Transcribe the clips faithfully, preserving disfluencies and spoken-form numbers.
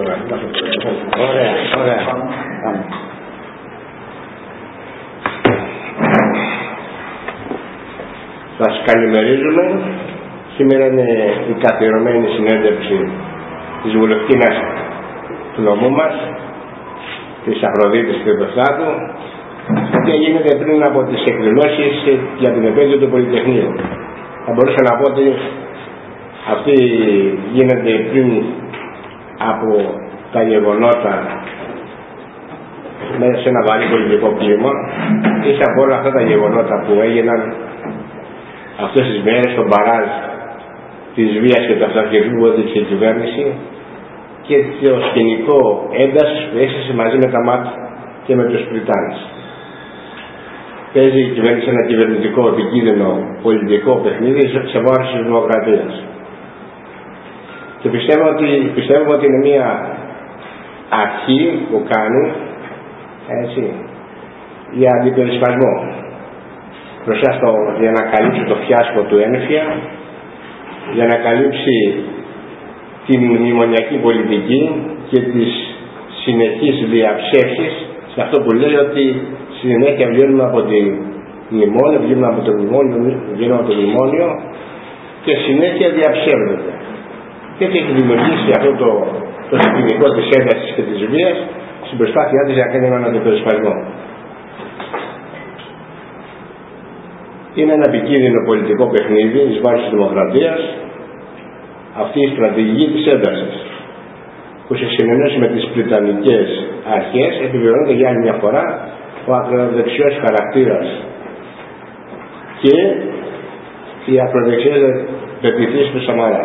Ωραία, ωραία. Σας καλημερίζουμε. Σήμερα είναι η καθιερωμένη συνέντευξη της βουλευτίνας του νομού μας, της Αφροδίτης Κρυπτοστράτου, και γίνεται πριν από τις εκδηλώσεις για την επέτειο του Πολυτεχνείου. Θα μπορούσα να πω ότι αυτή γίνεται πριν από τα γεγονότα μέσα σε ένα βαρύ πολιτικό κλίμα, ίσα από όλα αυτά τα γεγονότα που έγιναν αυτές τις μέρες, τον παράζ της βίας και του αυταρχισμού που έδειξε η κυβέρνηση και το σκηνικό έντασης που έστησε μαζί με τα ΜΑΤ και με τους Πριτάνες. Παίζει η κυβέρνηση ένα κυβερνητικό επικίνδυνο πολιτικό παιχνίδι σε βάρος της δημοκρατίας. Και πιστεύω ότι, πιστεύω ότι είναι μια αρχή που κάνει, έτσι, για αντιπερισπασμό μπροστά στο, για να καλύψει το φιάσκο του ένφια, για να καλύψει την μνημονιακή πολιτική και τις συνεχείς διαψεύσεις σε αυτό που λέει ότι συνέχεια βγαίνουμε από τη μνημόνιο, βγαίνουμε από το μνημόνιο, βγαίνουμε από το μνημόνιο και συνέχεια διαψεύδεται. Και έτσι έχει δημιουργήσει αυτό το, το σκηνικό της έντασης και της βίας στην προσπάθειά της να κάνει έναν αντιπερισπασμό. Είναι ένα επικίνδυνο πολιτικό παιχνίδι εις βάρος της δημοκρατίας αυτή η στρατηγική της έντασης, που σε συνεννόηση με τις πριτανικές αρχές επιβεβαιώνεται για άλλη μια φορά ο ακροδεξιός χαρακτήρας και οι ακροδεξιές πεποιθήσεις του Σαμαρά.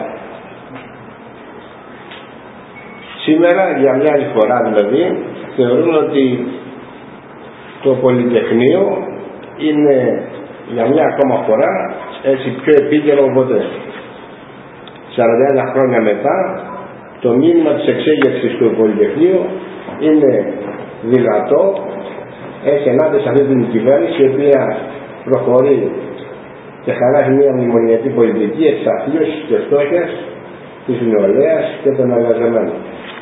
Σήμερα, για μια άλλη φορά δηλαδή, θεωρούμε ότι το Πολυτεχνείο είναι για μια ακόμα φορά έτσι πιο επίκαιρο από ποτέ. σαράντα ένα χρόνια μετά, το μήνυμα της εξέγερσης του Πολυτεχνείου είναι δυνατό, έχει ενάντια σε αυτή την κυβέρνηση η οποία προχωρεί και χαράζει μια μνημονιακή πολιτική εξαθλίωσης και φτώχειας της νεολαίας και των εργαζομένων.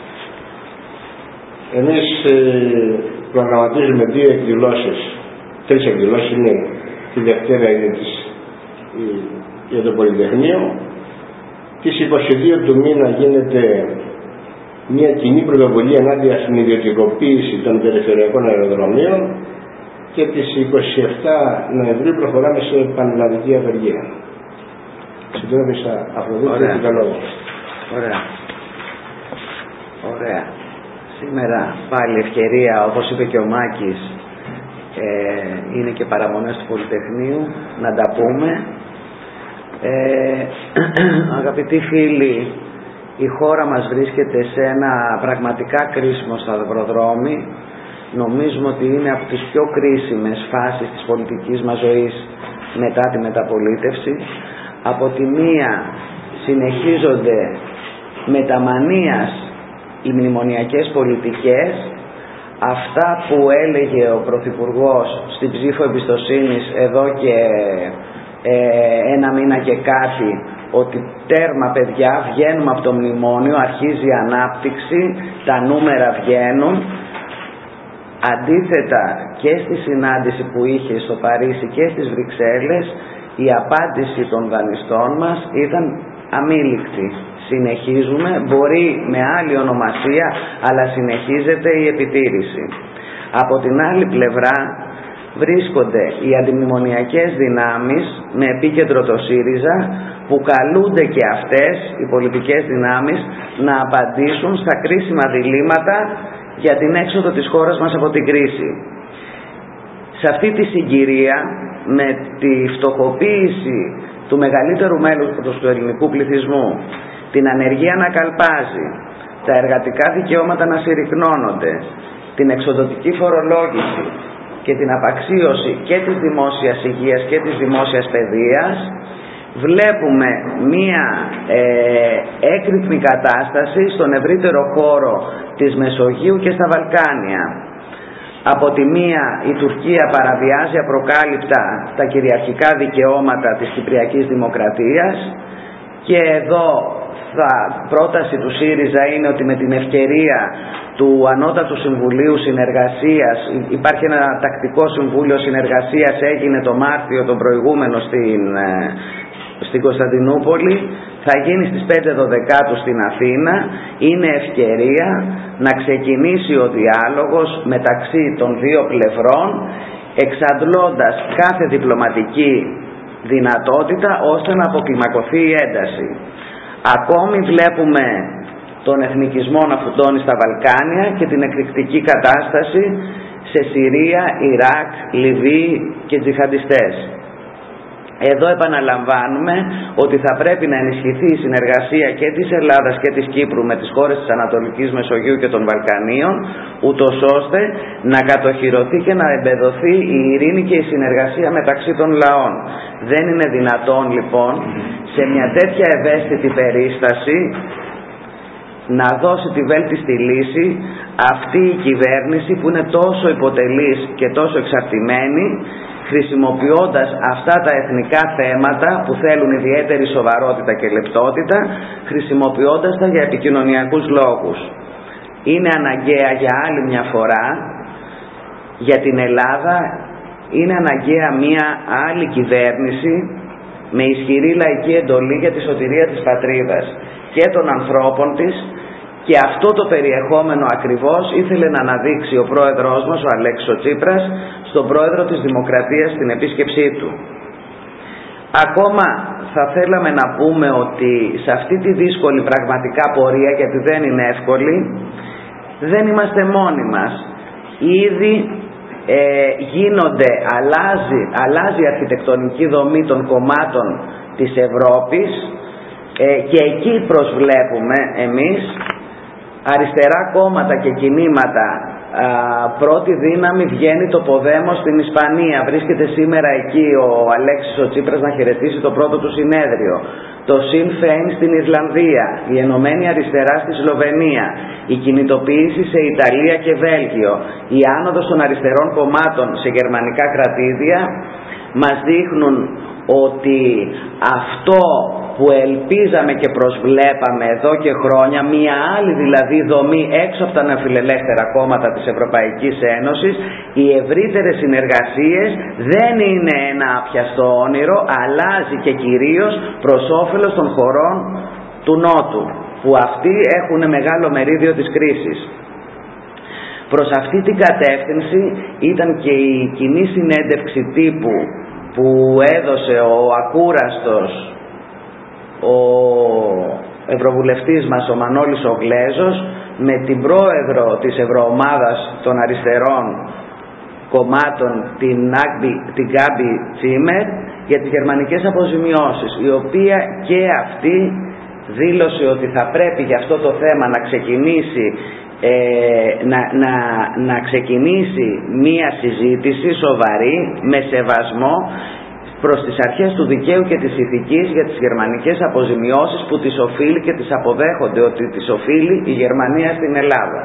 Εμείς ε, προγραμματίζουμε δύο εκδηλώσεις, τρεις εκδηλώσεις, είναι τη Δευτέρα είναι της, η, για το Πολυτεχνείο. Τις είκοσι δύο του μήνα γίνεται μια κοινή πρωτοβουλία ενάντια στην ιδιωτικοποίηση των περιφερειακών αεροδρομίων και τις είκοσι επτά Νοεμβρίου προχωράμε σε πανελλαδική απεργία. Συντρόφισσα Αφροδίτη και το λόγο. Ωραία. Ωραία. Σήμερα πάλι ευκαιρία, όπως είπε και ο Μάκης, ε, είναι και παραμονές του Πολυτεχνείου, να τα πούμε. Ε, αγαπητοί φίλοι, η χώρα μας βρίσκεται σε ένα πραγματικά κρίσιμο σταυροδρόμι. Νομίζουμε ότι είναι από τις πιο κρίσιμες φάσεις της πολιτικής μας ζωής μετά τη μεταπολίτευση. Από τη μία συνεχίζονται με τα μανίας οι μνημονιακές πολιτικές, αυτά που έλεγε ο Πρωθυπουργός στην ψήφο εμπιστοσύνης εδώ και ε, ένα μήνα και κάτι, ότι τέρμα παιδιά, βγαίνουμε από το μνημόνιο, αρχίζει η ανάπτυξη, τα νούμερα βγαίνουν. Αντίθετα, και στη συνάντηση που είχε στο Παρίσι και στις Βρυξέλλες, η απάντηση των δανειστών μας ήταν αμήλικτη. Συνεχίζουμε, μπορεί με άλλη ονομασία, αλλά συνεχίζεται η επιτήρηση. Από την άλλη πλευρά βρίσκονται οι αντιμνημονιακές δυνάμεις με επίκεντρο το ΣΥΡΙΖΑ, που καλούνται και αυτές οι πολιτικές δυνάμεις να απαντήσουν στα κρίσιμα διλήμματα για την έξοδο της χώρας μας από την κρίση. Σε αυτή τη συγκυρία, με τη φτωχοποίηση του μεγαλύτερου μέλους του ελληνικού πληθυσμού, την ανεργία να καλπάζει, τα εργατικά δικαιώματα να συρρυκνώνονται, την εξοδοτική φορολόγηση και την απαξίωση και της δημόσιας υγείας και της δημόσιας παιδείας, βλέπουμε μία ε, έκρηθμη κατάσταση στον ευρύτερο χώρο της Μεσογείου και στα Βαλκάνια. Από τη μία η Τουρκία παραβιάζει απροκάλυπτα τα κυριαρχικά δικαιώματα της Κυπριακής Δημοκρατίας, και εδώ θα, πρόταση του ΣΥΡΙΖΑ είναι ότι με την ευκαιρία του Ανώτατου Συμβουλίου Συνεργασίας, υπάρχει ένα τακτικό συμβούλιο συνεργασίας, έγινε το Μάρτιο τον προηγούμενο στην, στην Κωνσταντινούπολη, θα γίνει στις πέντε Δωδεκάτου στην Αθήνα. Είναι ευκαιρία να ξεκινήσει ο διάλογος μεταξύ των δύο πλευρών, εξαντλώντας κάθε διπλωματική δυνατότητα ώστε να αποκλιμακωθεί η ένταση. Ακόμη βλέπουμε τον εθνικισμό να φουντώνει στα Βαλκάνια και την εκρηκτική κατάσταση σε Συρία, Ιράκ, Λιβύη και τζιχαντιστές. Εδώ επαναλαμβάνουμε ότι θα πρέπει να ενισχυθεί η συνεργασία και της Ελλάδας και της Κύπρου με τις χώρες της Ανατολικής Μεσογείου και των Βαλκανίων, ούτως ώστε να κατοχυρωθεί και να εμπεδοθεί η ειρήνη και η συνεργασία μεταξύ των λαών. Δεν είναι δυνατόν λοιπόν σε μια τέτοια ευαίσθητη περίσταση να δώσει τη βέλτιστη λύση αυτή η κυβέρνηση που είναι τόσο υποτελής και τόσο εξαρτημένη, χρησιμοποιώντας αυτά τα εθνικά θέματα που θέλουν ιδιαίτερη σοβαρότητα και λεπτότητα, χρησιμοποιώντας τα για επικοινωνιακούς λόγους. Είναι αναγκαία για άλλη μια φορά για την Ελλάδα, είναι αναγκαία μια άλλη κυβέρνηση με ισχυρή λαϊκή εντολή για τη σωτηρία της πατρίδας και των ανθρώπων της, και αυτό το περιεχόμενο ακριβώς ήθελε να αναδείξει ο πρόεδρος μας, ο Αλέξης Τσίπρας, στον πρόεδρο της Δημοκρατίας στην επίσκεψή του. Ακόμα θα θέλαμε να πούμε ότι σε αυτή τη δύσκολη πραγματικά πορεία, γιατί δεν είναι εύκολη, δεν είμαστε μόνοι μας. Ήδη ε, γίνονται, αλλάζει, αλλάζει η αρχιτεκτονική δομή των κομμάτων της Ευρώπης ε, και εκεί προσβλέπουμε εμείς αριστερά κόμματα και κινήματα. Α, πρώτη δύναμη βγαίνει το Ποδέμος στην Ισπανία, βρίσκεται σήμερα εκεί ο Αλέξης ο Τσίπρας να χαιρετήσει το πρώτο του συνέδριο. Το Sinn Féin στην Ιρλανδία, η Ενωμένη Αριστερά στη Σλοβενία, η κινητοποίηση σε Ιταλία και Βέλγιο, η άνοδος των αριστερών κομμάτων σε γερμανικά κρατήδια μας δείχνουν ότι αυτό που ελπίζαμε και προσβλέπαμε εδώ και χρόνια, μία άλλη δηλαδή δομή έξω από τα νεοφιλελεύθερα κόμματα της Ευρωπαϊκής Ένωσης, οι ευρύτερες συνεργασίες δεν είναι ένα άπιαστο όνειρο, αλλάζει και κυρίως προς όφελος των χωρών του Νότου, που αυτοί έχουν μεγάλο μερίδιο της κρίσης. Προς αυτή την κατεύθυνση ήταν και η κοινή συνέντευξη τύπου που έδωσε ο ακούραστος ο Ευρωβουλευτής μας, ο Μανώλης ο Γλέζος, με την πρόεδρο της Ευρωομάδας των αριστερών κομμάτων, την, Άγμπι, την Γκάμπι Τσίμερ, για τις γερμανικές αποζημιώσεις, η οποία και αυτή δήλωσε ότι θα πρέπει για αυτό το θέμα να ξεκινήσει Ε, να, να, να ξεκινήσει μία συζήτηση σοβαρή με σεβασμό προς τις αρχές του δικαίου και της ηθικής για τις γερμανικές αποζημιώσεις που τις οφείλει και τις αποδέχονται ότι τις οφείλει η Γερμανία στην Ελλάδα.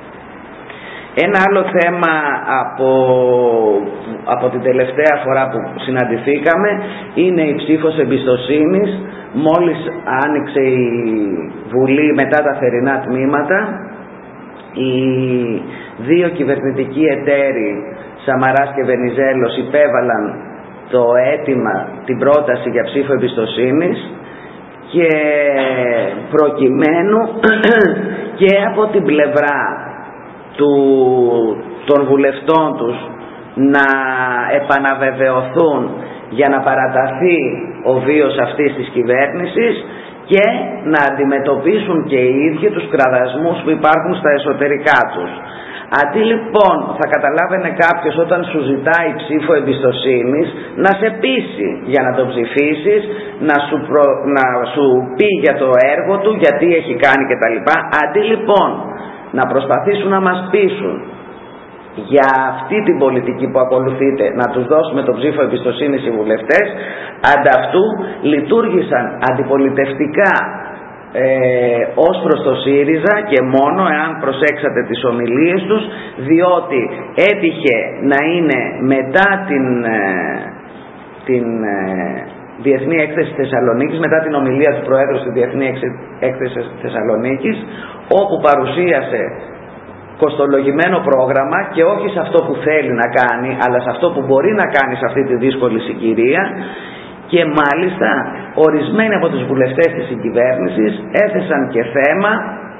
Ένα άλλο θέμα από, από την τελευταία φορά που συναντηθήκαμε είναι η ψήφος εμπιστοσύνης. Μόλις άνοιξε η Βουλή μετά τα θερινά τμήματα, οι δύο κυβερνητικοί εταίροι Σαμαράς και Βενιζέλος υπέβαλαν το αίτημα, την πρόταση για ψήφο εμπιστοσύνης, και προκειμένου και από την πλευρά του, των βουλευτών τους να επαναβεβαιωθούν για να παραταθεί ο βίος αυτής της κυβέρνησης και να αντιμετωπίσουν και οι ίδιοι τους κραδασμούς που υπάρχουν στα εσωτερικά τους. Αντί λοιπόν, θα καταλάβαινε κάποιος όταν σου ζητάει ψήφο εμπιστοσύνης, να σε πείσει για να το ψηφίσεις, να σου, προ, να σου πει για το έργο του, γιατί έχει κάνει κτλ. Αντί λοιπόν να προσπαθήσουν να μας πείσουν για αυτή την πολιτική που ακολουθείτε, να τους δώσουμε το ψήφο εμπιστοσύνης οι βουλευτές, ανταυτού λειτουργήσαν αντιπολιτευτικά ε, ως προς το ΣΥΡΙΖΑ, και μόνο εάν προσέξατε τις ομιλίες τους, διότι έτυχε να είναι μετά την, ε, την ε, Διεθνή Έκθεση Θεσσαλονίκης, μετά την ομιλία του Προέδρου στη Διεθνή Έκθεση Θεσσαλονίκης, όπου παρουσίασε κοστολογημένο πρόγραμμα και όχι σε αυτό που θέλει να κάνει, αλλά σε αυτό που μπορεί να κάνει σε αυτή τη δύσκολη συγκυρία. Και μάλιστα ορισμένοι από τους βουλευτές της συγκυβέρνησης έθεσαν και θέμα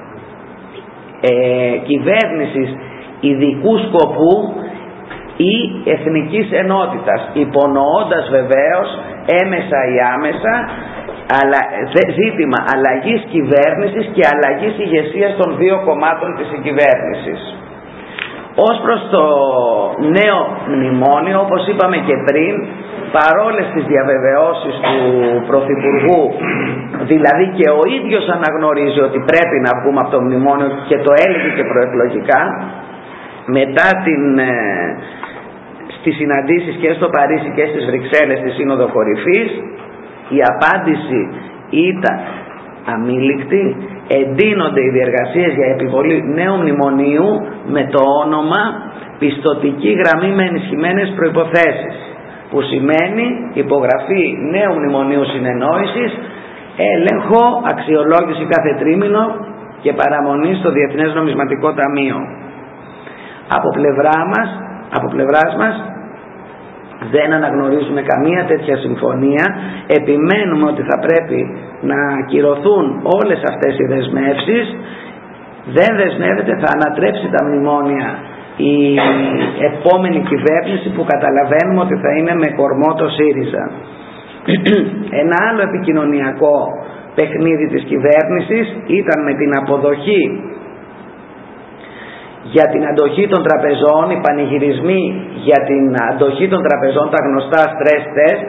ε, κυβέρνησης ειδικού σκοπού ή εθνικής ενότητας, υπονοώντας βεβαίως έμεσα ή άμεσα αλλά, ζήτημα αλλαγής κυβέρνησης και αλλαγής ηγεσίας των δύο κομμάτων της συγκυβέρνησης. Ως προς το νέο μνημόνιο, όπως είπαμε και πριν, παρόλες τις διαβεβαιώσεις του Πρωθυπουργού, δηλαδή και ο ίδιος αναγνωρίζει ότι πρέπει να βγούμε από το μνημόνιο και το έλεγε και προεκλογικά, μετά την, ε, στις συναντήσεις και στο Παρίσι και στις Βρυξέλλες στη Σύνοδο Κορυφής, η απάντηση ήταν αμήλικτη. Εντείνονται οι διεργασίες για επιβολή νέου μνημονίου με το όνομα πιστωτική γραμμή με ενισχυμένες προϋποθέσεις, που σημαίνει υπογραφή νέου μνημονίου συνεννόησης, έλεγχο, αξιολόγηση κάθε τρίμηνο και παραμονή στο Διεθνές Νομισματικό Ταμείο. Από πλευρά μας, από πλευράς μας δεν αναγνωρίζουμε καμία τέτοια συμφωνία. Επιμένουμε ότι θα πρέπει να ακυρωθούν όλες αυτές οι δεσμεύσεις. Δεν δεσμεύεται, θα ανατρέψει τα μνημόνια η επόμενη κυβέρνηση, που καταλαβαίνουμε ότι θα είναι με κορμό το ΣΥΡΙΖΑ. Ένα άλλο επικοινωνιακό παιχνίδι της κυβέρνησης ήταν με την αποδοχή για την αντοχή των τραπεζών, οι πανηγυρισμοί για την αντοχή των τραπεζών, τα γνωστά stress test,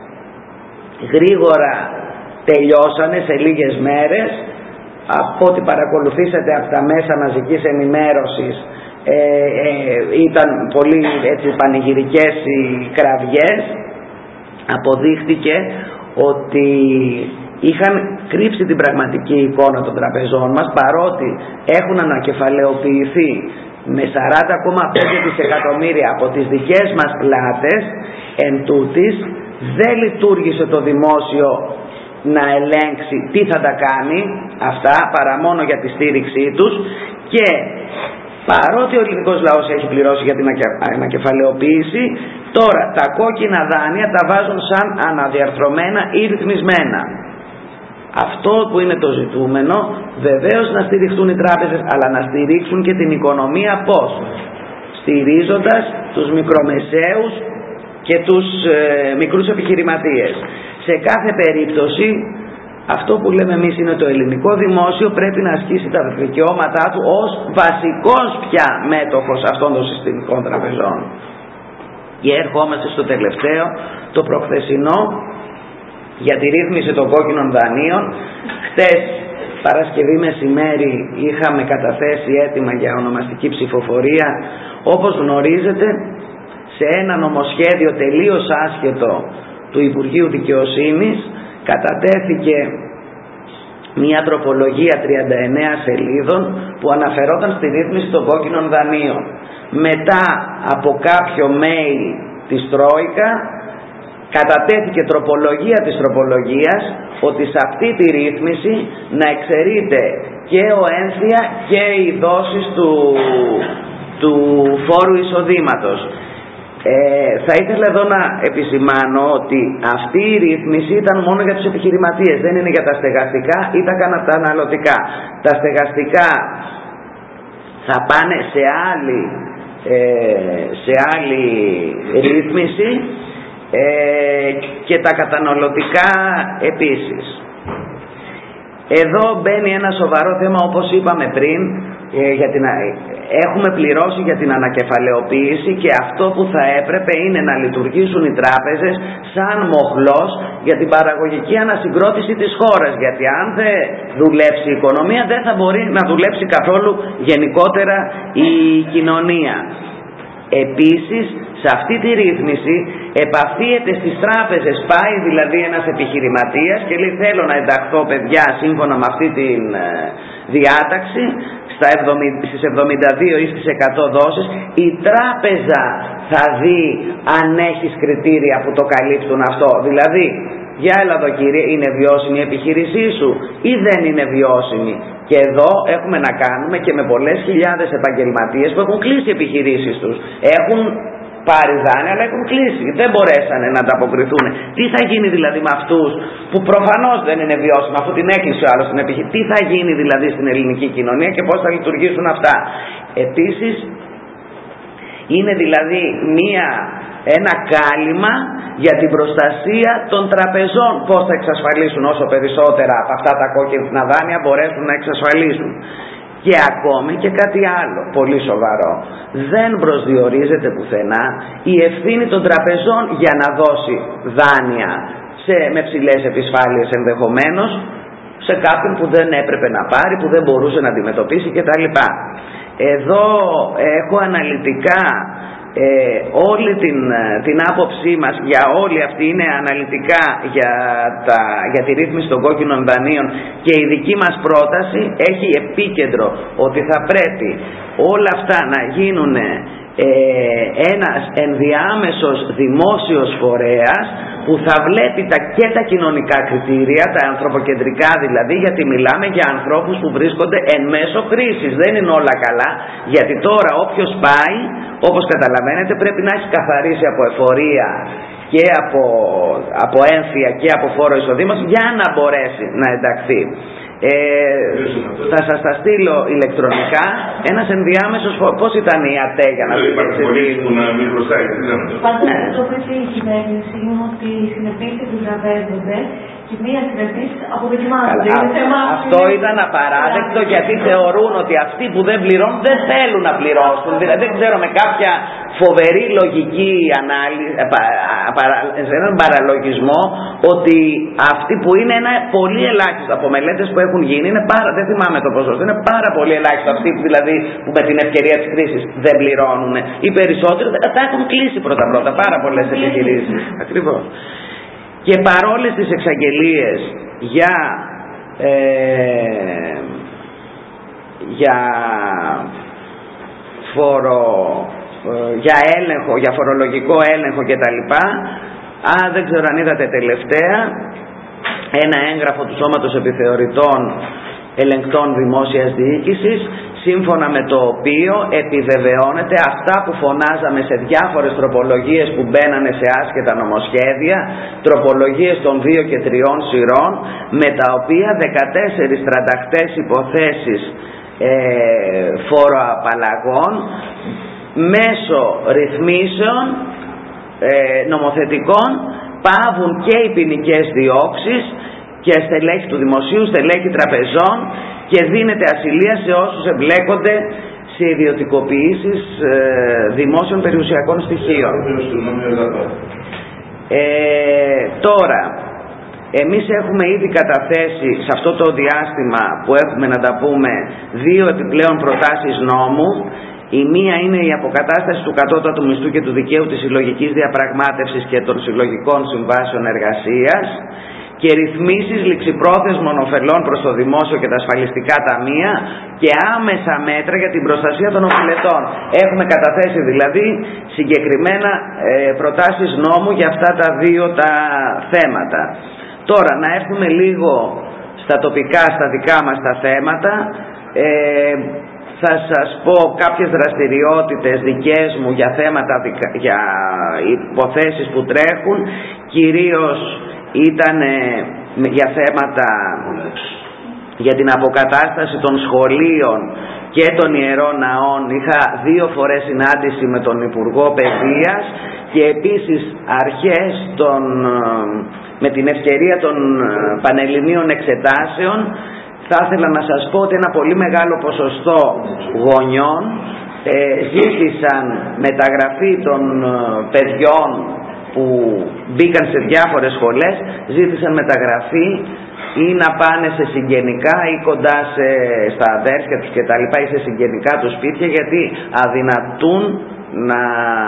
γρήγορα τελειώσανε σε λίγες μέρες. Από ό,τι παρακολουθήσατε από τα μέσα μαζικής ενημέρωσης, ε, ε, ήταν πολύ έτσι πανηγυρικές οι κραυγές. Αποδείχτηκε ότι είχαν κρύψει την πραγματική εικόνα των τραπεζών μας, παρότι έχουν ανακεφαλαιοποιηθεί με σαράντα κόμμα πέντε δισεκατομμύρια από τις δικές μας πλάτες. Εν τούτης, δεν λειτουργήσε το δημόσιο να ελέγξει τι θα τα κάνει αυτά, παρά μόνο για τη στήριξή τους, και παρότι ο ελληνικός λαός έχει πληρώσει για την ανακεφαλαιοποίηση, τώρα τα κόκκινα δάνεια τα βάζουν σαν αναδιαρθρωμένα ή ρυθμισμένα. Αυτό που είναι το ζητούμενο, βεβαίως να στηριχτούν οι τράπεζες, αλλά να στηρίξουν και την οικονομία. Πώς? Στηρίζοντας τους μικρομεσαίους και τους ε, μικρούς επιχειρηματίες. Σε κάθε περίπτωση, αυτό που λέμε εμείς είναι το ελληνικό δημόσιο πρέπει να ασκήσει τα δικαιώματά του ως βασικός πια μέτοχος αυτών των συστημικών τραπεζών. Και ερχόμαστε στο τελευταίο, το προχθεσινό, για τη ρύθμιση των κόκκινων δανείων. Χτες Παρασκευή μεσημέρι είχαμε καταθέσει έτοιμα για ονομαστική ψηφοφορία. Όπως γνωρίζετε, σε ένα νομοσχέδιο τελείως άσχετο του Υπουργείου Δικαιοσύνης κατατέθηκε μια τροπολογία τριάντα εννέα σελίδων που αναφερόταν στη ρύθμιση των κόκκινων δανείων. Μετά από κάποιο mail της Τρόικα κατατέθηκε τροπολογία της τροπολογίας, ότι σε αυτή τη ρύθμιση να εξαιρείται και ο ένθια και οι δόσεις του, του φόρου εισοδήματος. Ε, θα ήθελα εδώ να επισημάνω ότι αυτή η ρύθμιση ήταν μόνο για τους επιχειρηματίες, δεν είναι για τα στεγαστικά ή τα καταναλωτικά. Τα στεγαστικά θα πάνε σε άλλη, ε, σε άλλη ρύθμιση, ε, και τα καταναλωτικά επίσης. Εδώ μπαίνει ένα σοβαρό θέμα, όπως είπαμε πριν, ε, για την, έχουμε πληρώσει για την ανακεφαλαιοποίηση, και αυτό που θα έπρεπε είναι να λειτουργήσουν οι τράπεζες σαν μοχλός για την παραγωγική ανασυγκρότηση της χώρας, γιατί αν δεν δουλέψει η οικονομία δεν θα μπορεί να δουλέψει καθόλου γενικότερα η κοινωνία. Επίσης, σε αυτή τη ρύθμιση επαφίεται στις τράπεζες, πάει δηλαδή ένας επιχειρηματίας και λέει θέλω να ενταχθώ παιδιά σύμφωνα με αυτή τη διάταξη στα εβδομήντα, στις εβδομήντα δύο ή στις εκατό δόσεις. Η τράπεζα θα δει αν έχεις κριτήρια που το καλύπτουν αυτό. Δηλαδή Για έλα εδώ κύριε, είναι βιώσιμη η επιχείρησή σου ή δεν είναι βιώσιμη? Και εδώ έχουμε να κάνουμε και με πολλές χιλιάδες επαγγελματίες που έχουν κλείσει επιχειρήσεις τους. Έχουν πάρει δάνεια αλλά έχουν κλείσει, δεν μπορέσανε να ανταποκριθούν. Τι θα γίνει δηλαδή με αυτούς που προφανώς δεν είναι βιώσιμοι, αφού την έκλεισε ο άλλος την επιχείρηση? Τι θα γίνει δηλαδή στην ελληνική κοινωνία και πώς θα λειτουργήσουν αυτά? Επίσης είναι δηλαδή μία, ένα κάλυμα για την προστασία των τραπεζών, πώς θα εξασφαλίσουν όσο περισσότερα από αυτά τα κόκκινα δάνεια μπορέσουν να εξασφαλίσουν. Και ακόμη και κάτι άλλο πολύ σοβαρό, δεν προσδιορίζεται πουθενά η ευθύνη των τραπεζών για να δώσει δάνεια σε, με ψηλές επισφάλειες ενδεχομένως σε κάποιον που δεν έπρεπε να πάρει, που δεν μπορούσε να αντιμετωπίσει κτλ. Εδώ έχω αναλυτικά ε, όλη την, την άποψή μας για όλη αυτή, είναι αναλυτικά για, τα, για τη ρύθμιση των κόκκινων δανείων, και η δική μας πρόταση έχει επίκεντρο ότι θα πρέπει όλα αυτά να γίνουν ε, ένας ενδιάμεσος δημόσιος φορέας που θα βλέπει τα, και τα κοινωνικά κριτήρια, τα ανθρωποκεντρικά δηλαδή, γιατί μιλάμε για ανθρώπους που βρίσκονται εν μέσω κρίσης, δεν είναι όλα καλά, γιατί τώρα όποιος πάει, όπως καταλαβαίνετε, πρέπει να έχει καθαρίσει από εφορία και από, από έμφυα και από φόρο εισοδήματος για να μπορέσει να ενταχθεί. Ε, θα σας τα στείλω ηλεκτρονικά. Ένας ενδιάμεσος, πώς ήταν η ΑΤΕ για να μην παρακολουθήσει που να μην χρωστάει? Πάντως αυτό που είπε η κυβέρνηση είναι ότι οι συνεπείς επιβραβεύονται και μία συνεπής αποδοκιμάζονται. Αυτό ήταν απαράδεκτο, γιατί θεωρούν ότι αυτοί που δεν πληρώνουν δεν θέλουν να πληρώσουν. Δηλαδή δεν ξέρω, με κάποια φοβερή λογική ανάλυση, σε έναν παραλογισμό, ότι αυτοί που είναι ένα πολύ ελάχιστο, από μελέτες που έχουν γίνει, είναι πάρα, δεν θυμάμαι το ποσοστό, είναι πάρα πολύ ελάχιστο αυτοί που, δηλαδή, που με την ευκαιρία της κρίσης δεν πληρώνουν. Οι περισσότεροι τα έχουν κλείσει πρώτα-πρώτα, πάρα πολλές επιχειρήσεις. Ακριβώς. Και παρόλες τις εξαγγελίες για, ε, για φορο, ε, για έλεγχο, για φορολογικό έλεγχο κτλ. Α, δεν ξέρω αν είδατε τελευταία ένα έγγραφο του Σώματος Επιθεωρητών Ελεγκτών Δημόσιας Διοίκησης, σύμφωνα με το οποίο επιβεβαιώνεται αυτά που φωνάζαμε σε διάφορες τροπολογίες που μπαίνανε σε άσχετα νομοσχέδια, τροπολογίες των δύο και τριών σειρών, με τα οποία δεκατέσσερις τρανταχτές υποθέσεις ε, φοροαπαλλαγών μέσω ρυθμίσεων ε, νομοθετικών πάβουν και οι ποινικές διώξεις και στελέχη του δημοσίου, στελέχη τραπεζών, και δίνεται ασυλία σε όσους εμπλέκονται σε ιδιωτικοποιήσεις ε, δημόσιων περιουσιακών στοιχείων. Ε, τώρα, εμείς έχουμε ήδη καταθέσει σε αυτό το διάστημα που έχουμε να τα πούμε δύο επιπλέον προτάσεις νόμου. Η μία είναι η αποκατάσταση του κατώτατου μισθού και του δικαίου της συλλογικής διαπραγμάτευσης και των συλλογικών συμβάσεων εργασίας, και ρυθμίσεις ληξιπρόθεσμων ωφελών προς το δημόσιο και τα ασφαλιστικά ταμεία, και άμεσα μέτρα για την προστασία των οφειλετών. Έχουμε καταθέσει δηλαδή συγκεκριμένα ε, προτάσεις νόμου για αυτά τα δύο τα θέματα. Τώρα να έρθουμε λίγο στα τοπικά, στα δικά μας τα θέματα. Ε, θα σας πω κάποιες δραστηριότητες δικές μου για θέματα, για υποθέσεις που τρέχουν, κυρίως ήταν για θέματα για την αποκατάσταση των σχολείων και των ιερών ναών. Είχα δύο φορές συνάντηση με τον Υπουργό Παιδείας, και επίσης αρχές των, με την ευκαιρία των πανελληνίων εξετάσεων. Θα ήθελα να σας πω ότι ένα πολύ μεγάλο ποσοστό γονιών ε, ζήτησαν μεταγραφή των παιδιών που μπήκαν σε διάφορες σχολές, ζήτησαν μεταγραφή ή να πάνε σε συγγενικά ή κοντά σε, στα αδέρφια τους και τα λοιπά, ή σε συγγενικά τους σπίτια, γιατί αδυνατούν να,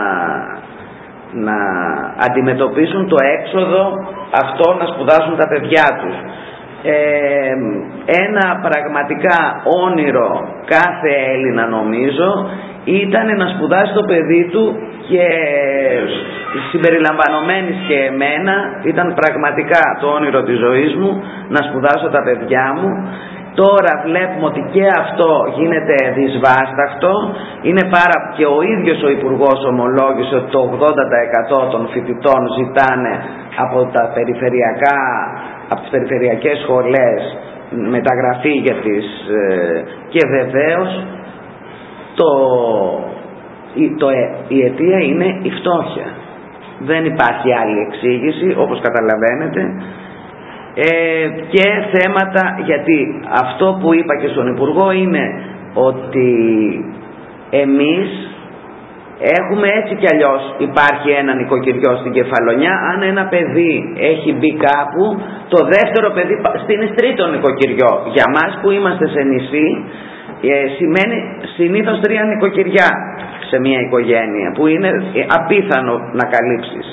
να αντιμετωπίσουν το έξοδο αυτό να σπουδάσουν τα παιδιά τους. Ε, ένα πραγματικά όνειρο κάθε Έλληνα νομίζω ήταν να σπουδάσει το παιδί του και συμπεριλαμβανομένης και εμένα. Ήταν πραγματικά το όνειρο της ζωής μου να σπουδάσω τα παιδιά μου. Τώρα βλέπουμε ότι και αυτό γίνεται δυσβάσταχτο. Είναι πάρα... και ο ίδιος ο Υπουργός ομολόγησε ότι το ογδόντα τοις εκατό των φοιτητών ζητάνε από, τα περιφερειακά, από τις περιφερειακές σχολές μεταγραφή για τις... και βεβαίως το... Η, το, η αιτία είναι η φτώχεια. Δεν υπάρχει άλλη εξήγηση, όπως καταλαβαίνετε. Ε, και θέματα, γιατί αυτό που είπα και στον Υπουργό είναι ότι εμείς έχουμε έτσι κι αλλιώς, υπάρχει ένα νοικοκυριό στην Κεφαλονιά. Αν ένα παιδί έχει μπει κάπου, το δεύτερο παιδί στείνει τρίτο νοικοκυριό. Για μας που είμαστε σε νησί, ε, σημαίνει συνήθως τρία νοικοκυριά σε μια οικογένεια, που είναι απίθανο να καλύψεις.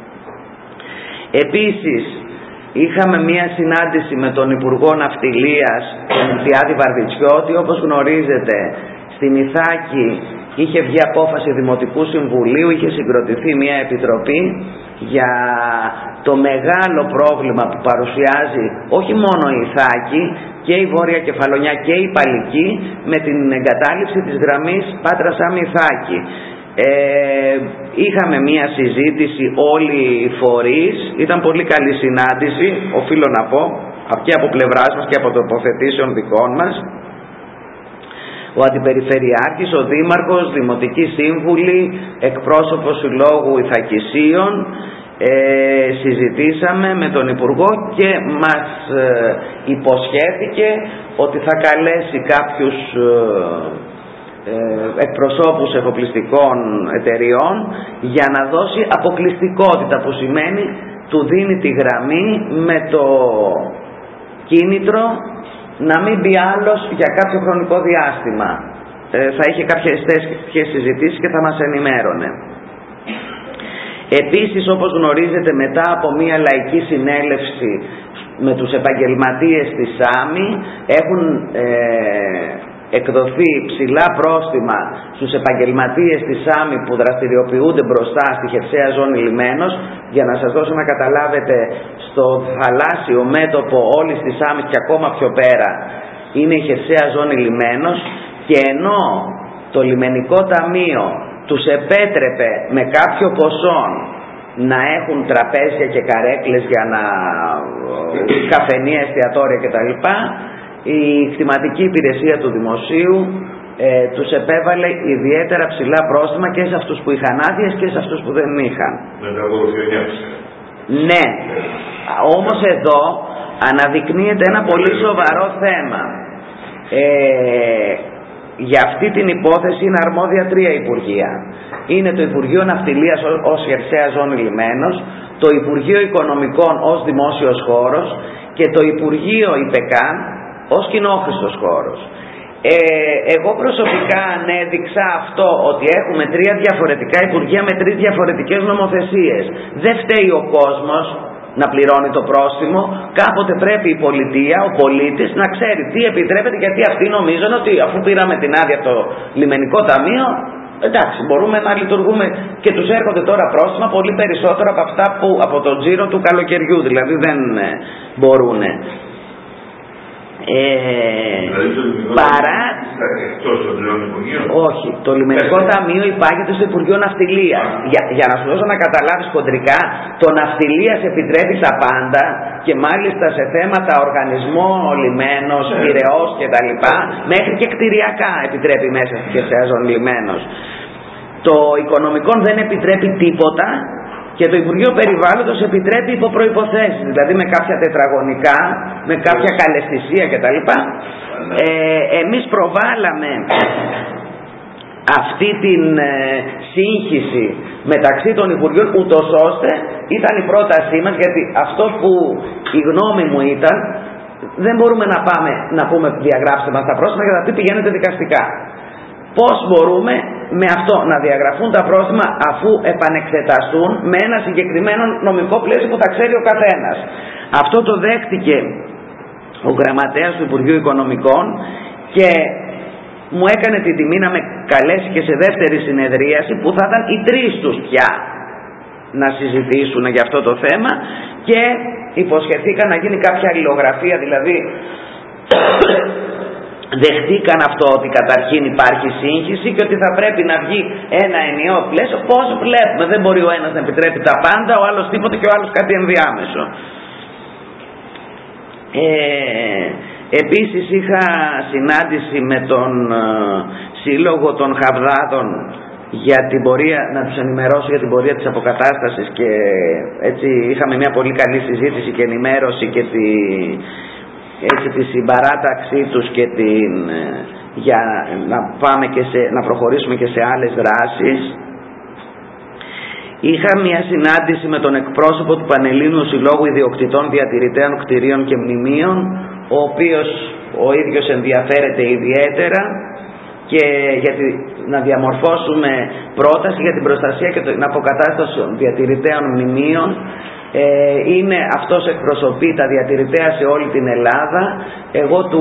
Επίσης είχαμε μια συνάντηση με τον Υπουργό Ναυτιλίας, τον Διάδη Βαρδιτσιώτη. Όπως γνωρίζετε, στην Ιθάκη είχε βγει απόφαση Δημοτικού Συμβουλίου, είχε συγκροτηθεί μια επιτροπή για το μεγάλο πρόβλημα που παρουσιάζει όχι μόνο η Ιθάκη και η Βόρεια Κεφαλονιά και η Παλική με την εγκατάλειψη της γραμμής Πάτρα Σάμι Ιθάκη. Ε, είχαμε μία συζήτηση όλοι οι φορείς, ήταν πολύ καλή συνάντηση, οφείλω να πω, και από πλευράς μας και από τοποθετήσεων δικών μας. Ο Αντιπεριφερειάρχης, ο Δήμαρχος, Δημοτικοί Σύμβουλοι, εκπρόσωπος Συλλόγου Ιθακησίων, ε, συζητήσαμε με τον Υπουργό και μας ε, υποσχέθηκε ότι θα καλέσει κάποιους ε, εκπροσώπους εφοπλιστικών εταιριών για να δώσει αποκλειστικότητα, που σημαίνει του δίνει τη γραμμή με το κίνητρο να μην μπει άλλος για κάποιο χρονικό διάστημα. Ε, θα είχε κάποιες τέτοιες συζητήσεις και θα μας ενημέρωνε. Επίσης, όπως γνωρίζετε, μετά από μια λαϊκή συνέλευση με τους επαγγελματίες της ΣΑΜΗ έχουν ε, εκδοθεί ψηλά πρόστιμα στους επαγγελματίες της ΣΑΜΗ που δραστηριοποιούνται μπροστά στη χερσαία ζώνη λιμένος. Για να σας δώσω να καταλάβετε, στο θαλάσσιο μέτωπο όλης της ΣΑΜΗ και ακόμα πιο πέρα είναι η χερσαία ζώνη λιμένος, και ενώ το λιμενικό ταμείο τους επέτρεπε με κάποιο ποσό να έχουν τραπέζια και καρέκλες για να καφενεία, εστιατόρια κτλ., η κτηματική υπηρεσία του Δημοσίου ε, τους επέβαλε ιδιαίτερα ψηλά πρόστιμα και σε αυτούς που είχαν άδειες και σε αυτούς που δεν είχαν. Ναι, όμως εδώ αναδεικνύεται ένα πολύ σοβαρό θέμα. Ε, για αυτή την υπόθεση είναι αρμόδια τρία υπουργεία. Είναι το Υπουργείο Ναυτιλίας ως χερσαία ζώνη λιμένος, το Υπουργείο Οικονομικών ως δημόσιος χώρος και το Υπουργείο ΙΠΕΚΑΝ ως κοινόχρηστος χώρος. Ε, εγώ προσωπικά ανέδειξα αυτό, ότι έχουμε τρία διαφορετικά υπουργεία με τρεις διαφορετικές νομοθεσίες. Δεν φταίει ο κόσμος να πληρώνει το πρόστιμο. Κάποτε πρέπει η πολιτεία, ο πολίτης, να ξέρει τι επιτρέπεται, γιατί αυτοί νομίζουν ότι αφού πήραμε την άδεια από το λιμενικό ταμείο, εντάξει, μπορούμε να λειτουργούμε, και τους έρχονται τώρα πρόστιμα πολύ περισσότερο από αυτά που από το τζίρο του καλοκαιριού, δηλαδή δεν ε, μπορούν. Ε, παρά όχι, το λιμενικό ταμείο υπάγεται στο Υπουργείο Ναυτιλίας. Για, για να σου δώσω να καταλάβεις χοντρικά, το Ναυτιλίας επιτρέπει τα πάντα, και μάλιστα σε θέματα οργανισμό, λιμένος, πειραιός κτλ, μέχρι και κτηριακά επιτρέπει μέσα στη χερσαία ζώνη λιμένος. Το οικονομικό δεν επιτρέπει τίποτα, και το Υπουργείο Περιβάλλοντος επιτρέπει υπό προϋποθέσεις, δηλαδή με κάποια τετραγωνικά, με κάποια καλαισθησία κτλ. Ε, εμείς προβάλαμε αυτή την ε, σύγχυση μεταξύ των Υπουργείων, ούτως ώστε ήταν η πρότασή μας, γιατί αυτό που η γνώμη μου ήταν, δεν μπορούμε να πάμε να πούμε διαγράψτε μας τα πρόστιμα, γιατί πηγαίνετε δικαστικά. Πώς μπορούμε με αυτό να διαγραφούν τα πρόστιμα αφού επανεξεταστούν με ένα συγκεκριμένο νομικό πλαίσιο που θα ξέρει ο καθένας. Αυτό το δέχτηκε ο γραμματέας του Υπουργείου Οικονομικών, και μου έκανε την τιμή να με καλέσει και σε δεύτερη συνεδρίαση που θα ήταν οι τρεις τους πια να συζητήσουν για αυτό το θέμα, και υποσχεθήκαν να γίνει κάποια αλληλογραφία, δηλαδή δεχτήκαν αυτό ότι καταρχήν υπάρχει σύγχυση και ότι θα πρέπει να βγει ένα ενιαίο πλαίσιο. Πώς βλέπουμε, δεν μπορεί ο ένας να επιτρέπει τα πάντα, ο άλλος τίποτα και ο άλλος κάτι ενδιάμεσο. Ε, επίσης είχα συνάντηση με τον ε, Σύλλογο των Χαβδάδων για την πορεία, να τους ενημερώσω για την πορεία της αποκατάστασης, και έτσι είχαμε μια πολύ καλή συζήτηση και ενημέρωση και τη, έτσι, τη συμπαράταξή τους και την, για να, πάμε και σε, να προχωρήσουμε και σε άλλες δράσεις. Είχα μια συνάντηση με τον εκπρόσωπο του Πανελλήνιου Συλλόγου Ιδιοκτητών Διατηρητέων Κτηρίων και Μνημείων, ο οποίος ο ίδιος ενδιαφέρεται ιδιαίτερα και γιατί να διαμορφώσουμε πρόταση για την προστασία και την αποκατάσταση των διατηρητέων μνημείων. Ε, είναι αυτός εκπροσωπεί τα διατηρητέα σε όλη την Ελλάδα. Εγώ του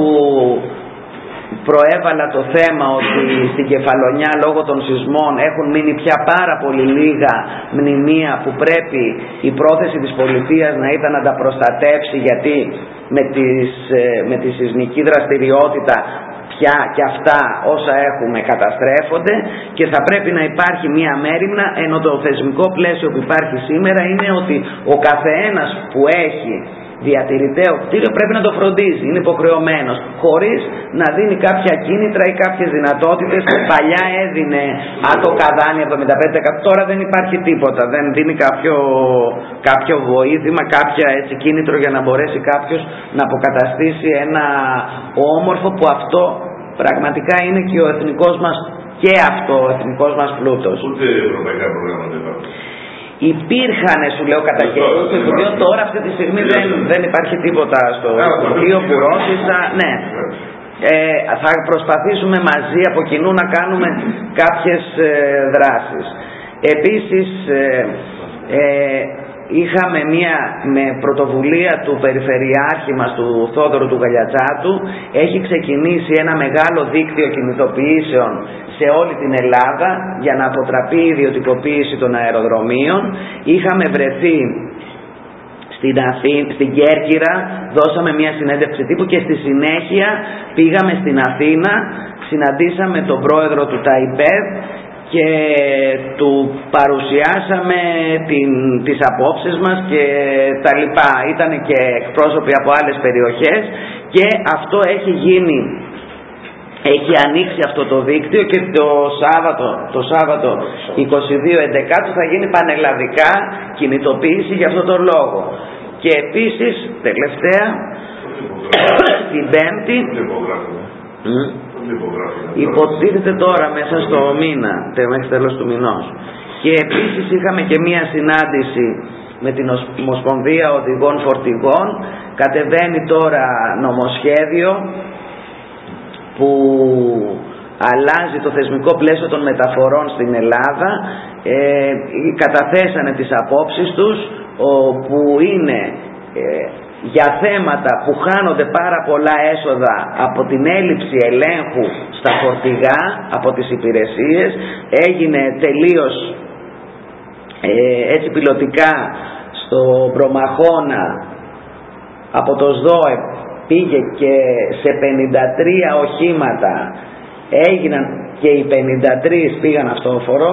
προέβαλα το θέμα ότι στην Κεφαλονιά λόγω των σεισμών έχουν μείνει πια πάρα πολύ λίγα μνημεία που πρέπει η πρόθεση της πολιτείας να ήταν να τα προστατεύσει, γιατί με, τις, με τη σεισμική δραστηριότητα πια και αυτά όσα έχουμε καταστρέφονται και θα πρέπει να υπάρχει μία μέριμνα, ενώ το θεσμικό πλαίσιο που υπάρχει σήμερα είναι ότι ο καθένας που έχει διατηρηταίο κτίριο πρέπει να το φροντίζει, είναι υποχρεωμένος, χωρίς να δίνει κάποια κίνητρα ή κάποιες δυνατότητες που παλιά έδινε άτο καδάνι εβδομήντα πέντε τοις εκατό, τώρα δεν υπάρχει τίποτα, δεν δίνει κάποιο, κάποιο βοήθημα, κάποια έτσι κίνητρο για να μπορέσει κάποιος να αποκαταστήσει ένα όμορφο, που αυτό πραγματικά είναι και ο εθνικός μας, και αυτό ο εθνικός μας πλούτος. Ούτε ευρωπαϊκά προγράμματα υπάρχουν. Υπήρχαν, σου λέω, κατά καιρούς, το οποίο τώρα αυτή τη στιγμή δεν, δεν υπάρχει τίποτα στο οποίο που ρώτησα. Ναι. Ε, θα προσπαθήσουμε μαζί από κοινού να κάνουμε κάποιες ε, δράσεις. Επίσης ε, ε, είχαμε μία με πρωτοβουλία του Περιφερειάρχη μας, του Θόδωρου του Γαλιατσάτου, έχει ξεκινήσει ένα μεγάλο δίκτυο κινητοποιήσεων σε όλη την Ελλάδα για να αποτραπεί η ιδιωτικοποίηση των αεροδρομίων. Είχαμε βρεθεί στην, Αθή, στην Κέρκυρα, δώσαμε μια συνέντευξη τύπου και στη συνέχεια πήγαμε στην Αθήνα, συναντήσαμε τον πρόεδρο του ΤΑΙΠΕΔ και του παρουσιάσαμε την, τις απόψεις μας και τα λοιπά. Ήταν και εκπρόσωποι από άλλες περιοχές και αυτό έχει γίνει, έχει ανοίξει αυτό το δίκτυο και το Σάββατο, το Σάββατο είκοσι δύο έντεκα θα γίνει πανελλαδικά κινητοποίηση για αυτόν τον λόγο. Και επίσης τελευταία την Πέμπτη υποτίθεται τώρα μέσα στο μήνα, μέχρι τέλος του μηνός. Και επίσης είχαμε και μία συνάντηση με την Ομοσπονδία Οδηγών Φορτηγών. Κατεβαίνει τώρα νομοσχέδιο που αλλάζει το θεσμικό πλαίσιο των μεταφορών στην Ελλάδα. Ε, καταθέσανε τις απόψεις τους, που είναι ε, για θέματα που χάνονται πάρα πολλά έσοδα από την έλλειψη ελέγχου στα φορτηγά από τις υπηρεσίες. Έγινε τελείως ε, έτσι πιλωτικά στο Προμαχώνα, από το ΣΔΟΕ πήγε και σε πενήντα τρία οχήματα, έγιναν και οι πενήντα τρεις πήγαν αυτόφορο.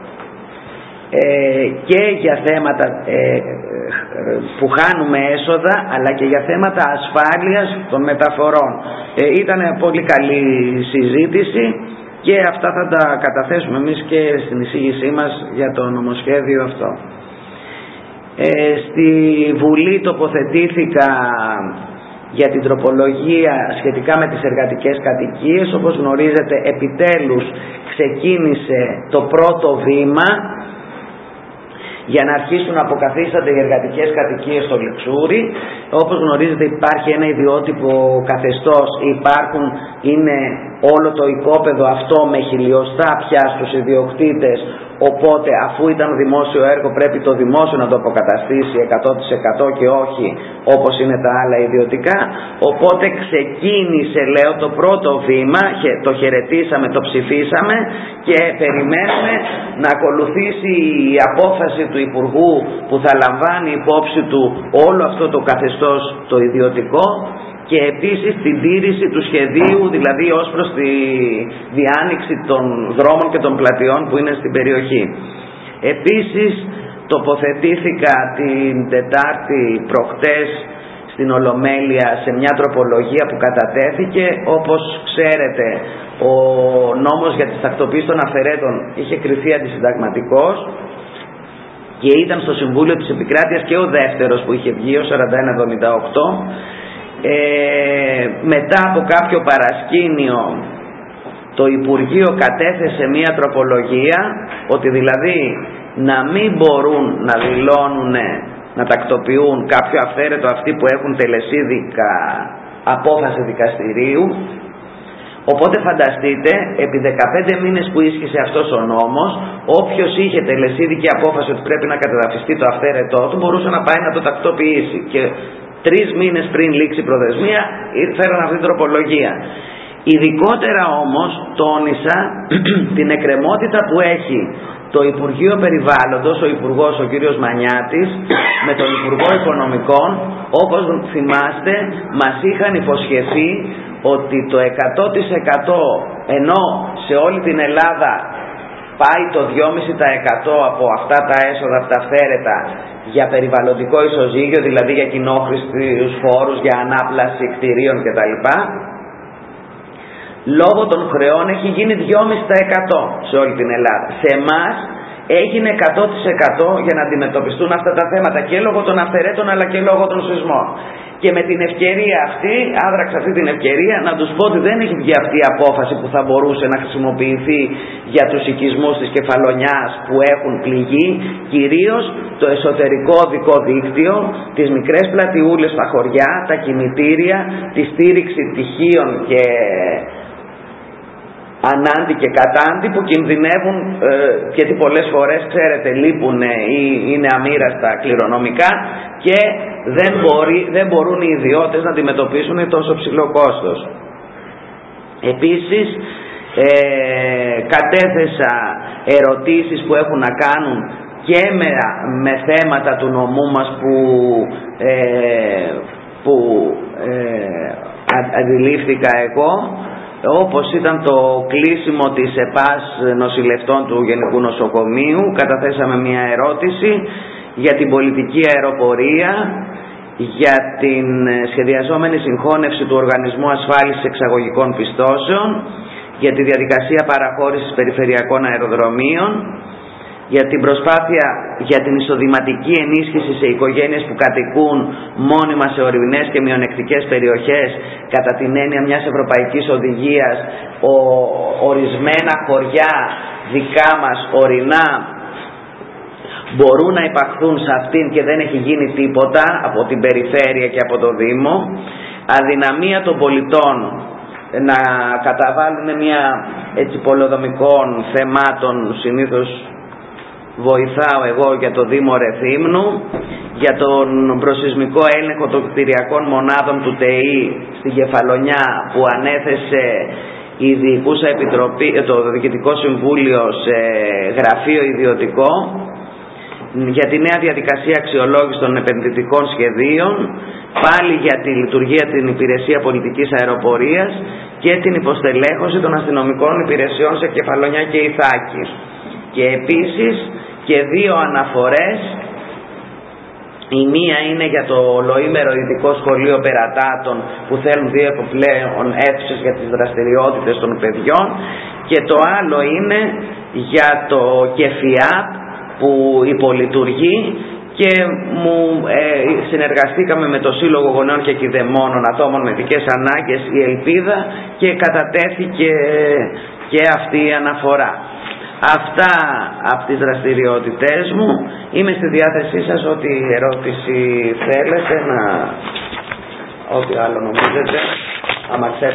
Ε, και για θέματα ε, που χάνουμε έσοδα, αλλά και για θέματα ασφάλειας των μεταφορών. Ε, ήταν πολύ καλή συζήτηση και αυτά θα τα καταθέσουμε εμείς και στην εισήγησή μας για το νομοσχέδιο αυτό. Ε, στη Βουλή τοποθετήθηκα για την τροπολογία σχετικά με τις εργατικές κατοικίες. Όπως γνωρίζετε, επιτέλους ξεκίνησε το πρώτο βήμα για να αρχίσουν να αποκαθίστανται οι εργατικές κατοικίες στο Λιξούρι. Όπως γνωρίζετε, υπάρχει ένα ιδιότυπο καθεστώς, υπάρχουν, είναι όλο το οικόπεδο αυτό με χιλιοστά πια στους ιδιοκτήτες, οπότε αφού ήταν δημόσιο έργο πρέπει το δημόσιο να το αποκαταστήσει εκατό τοις εκατό και όχι όπως είναι τα άλλα ιδιωτικά. Οπότε ξεκίνησε, λέω, το πρώτο βήμα, το χαιρετήσαμε, το ψηφίσαμε και περιμένουμε να ακολουθήσει η απόφαση του Υπουργού που θα λαμβάνει υπόψη του όλο αυτό το καθεστώς το ιδιωτικό και επίσης την τήρηση του σχεδίου, δηλαδή ως προς τη διάνοιξη των δρόμων και των πλατιών που είναι στην περιοχή. Επίσης τοποθετήθηκα την Τετάρτη προχτές στην Ολομέλεια σε μια τροπολογία που κατατέθηκε. Όπως ξέρετε, ο νόμος για τις τακτοποίησεις των αφαιρέτων είχε κριθεί αντισυνταγματικός και ήταν στο Συμβούλιο της Επικράτειας και ο δεύτερος που είχε βγει, ο σαράντα ένα εβδομήντα οκτώ. Ε, μετά από κάποιο παρασκήνιο το Υπουργείο κατέθεσε μία τροπολογία ότι δηλαδή να μην μπορούν να δηλώνουν, να τακτοποιούν κάποιο αυθαίρετο αυτοί που έχουν τελεσίδικα απόφαση δικαστηρίου. Οπότε φανταστείτε, επί δεκαπέντε μήνες που ίσχυσε αυτός ο νόμος, όποιος είχε τελεσίδικη απόφαση ότι πρέπει να κατεδαφιστεί το αυθαίρετό του μπορούσε να πάει να το τακτοποιήσει. Και τρεις μήνες πριν λήξει η προθεσμία φέραν αυτή την τροπολογία. Ειδικότερα όμως τόνισα την εκκρεμότητα που έχει το Υπουργείο Περιβάλλοντος, ο Υπουργός ο κύριος Μανιάτης με τον Υπουργό Οικονομικών. Όπως θυμάστε, μας είχαν υποσχεθεί ότι το εκατό τοις εκατό, ενώ σε όλη την Ελλάδα πάει το δυόμισι τοις εκατό από αυτά τα έσοδα, από τα αυθαίρετα, για περιβαλλοντικό ισοζύγιο, δηλαδή για κοινόχρηστους φόρους, για ανάπλαση κτηρίων κτλ. Λόγω των χρεών έχει γίνει δυόμισι τοις εκατό σε όλη την Ελλάδα. Σε εμάς έγινε εκατό τοις εκατό για να αντιμετωπιστούν αυτά τα θέματα και λόγω των αυθαιρέτων αλλά και λόγω των σεισμών. Και με την ευκαιρία αυτή, άδραξα αυτή την ευκαιρία να τους πω ότι δεν έχει βγει αυτή η απόφαση που θα μπορούσε να χρησιμοποιηθεί για τους οικισμούς της Κεφαλονιάς που έχουν πληγεί, κυρίως το εσωτερικό οδικό δίκτυο, τις μικρές πλατιούλες στα χωριά, τα κημητήρια, τη στήριξη τυχείων και ανάντι και κατάντι που κινδυνεύουν ε, γιατί πολλές φορές, ξέρετε, λείπουν ή είναι αμοίραστα κληρονομικά και δεν, μπορεί, δεν μπορούν οι ιδιώτες να αντιμετωπίσουν τόσο ψηλό κόστος. Επίσης ε, κατέθεσα ερωτήσεις που έχουν να κάνουν και με, με θέματα του νομού μας που, ε, που ε, αντιλήφθηκα εγώ, όπως ήταν το κλείσιμο της ΕΠΑΣ νοσηλευτών του Γενικού Νοσοκομείου. Καταθέσαμε μια ερώτηση για την πολιτική αεροπορία, για την σχεδιαζόμενη συγχώνευση του Οργανισμού Ασφάλισης Εξαγωγικών Πιστώσεων, για τη διαδικασία παραχώρησης περιφερειακών αεροδρομίων, για την προσπάθεια για την εισοδηματική ενίσχυση σε οικογένειες που κατοικούν μόνιμα σε ορεινές και μειονεκτικές περιοχές, κατά την έννοια μιας ευρωπαϊκής οδηγίας. Ο, ορισμένα χωριά δικά μας ορεινά μπορούν να υπαχθούν σε αυτήν και δεν έχει γίνει τίποτα από την περιφέρεια και από το Δήμο. Αδυναμία των πολιτών να καταβάλουν μια έτσι πολεοδομικών θεμάτων, συνήθως βοηθάω εγώ για το Δήμο Ρεθύμνου, για τον προσεισμικό έλεγχο των κτηριακών μονάδων του ΤΕΗ στην Κεφαλονιά που ανέθεσε η Διοικούσα Επιτροπή, το Διοικητικό Συμβούλιο σε γραφείο ιδιωτικό, για τη νέα διαδικασία αξιολόγηση των επενδυτικών σχεδίων, πάλι για τη λειτουργία την υπηρεσία πολιτικής αεροπορίας και την υποστελέχωση των αστυνομικών υπηρεσιών σε Κεφαλονιά και Ιθάκη. Και επίσης και δύο αναφορές. Η μία είναι για το ολοήμερο ειδικό σχολείο Περατάτων που θέλουν δύο επιπλέον αίθουσες για τις δραστηριότητες των παιδιών, και το άλλο είναι για το ΚΕΦΙΑΠ που υπολειτουργεί και μου ε, συνεργαστήκαμε με το Σύλλογο Γονέων και Κηδεμόνων Ατόμων με ειδικές ανάγκες, η Ελπίδα, και κατατέθηκε και αυτή η αναφορά. Αυτά από τις δραστηριότητές μου. Είμαι στη διάθεσή σας, ό,τι ερώτηση θέλετε, να... ό,τι άλλο νομίζετε, άμα ξέρετε.